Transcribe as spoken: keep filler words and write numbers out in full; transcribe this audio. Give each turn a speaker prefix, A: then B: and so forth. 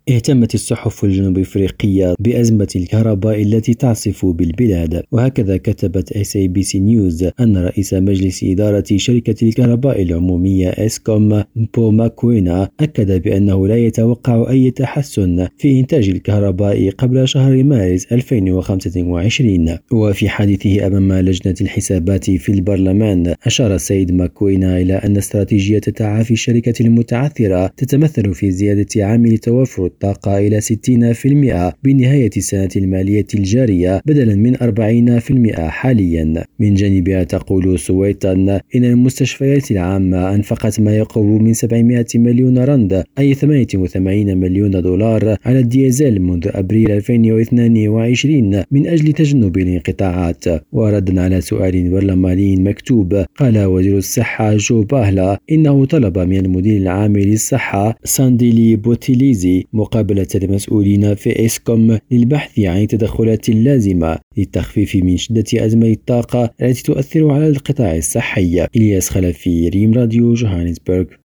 A: اهتمت الصحف الجنوب أفريقية بأزمة الكهرباء التي تعصف بالبلاد، وهكذا كتبت إس إيه بي سي نيوز أن رئيس مجلس إدارة شركة الكهرباء العمومية إسكوم مبو ماكوينا أكد بأنه لا يتوقع أي تحسن في إنتاج الكهرباء قبل شهر مارس ألفين وخمسة وعشرين. وفي حديثه أمام لجنة الحسابات في البرلمان، أشار السيد ماكوينا إلى أن استراتيجية تعافي الشركة المتعثرة تتمثل في زيادة عامل توفر الطاقة إلى ستين بالمئة بنهاية السنة المالية الجارية بدلا من أربعين بالمئة حاليا. من جانبها تقول سويطا إن المستشفيات العامة أنفقت ما يقرب من سبعمائة مليون رند أي ثمانية وثمانين مليون دولار على الديزل منذ أبريل ألفين واثنين وعشرين من أجل تجنب الانقطاعات. وردا على سؤال برلماني مكتوب، قال وزير الصحة جو باهلا إنه طلب من المدير العام للصحة سانديلي بوتيليزي مقابلة المسؤولين في إسكوم للبحث عن التدخلات اللازمة للتخفيف من شدة أزمة الطاقة التي تؤثر على القطاع الصحي. إلياس خلفي، ريم راديو، جوهانسبرغ.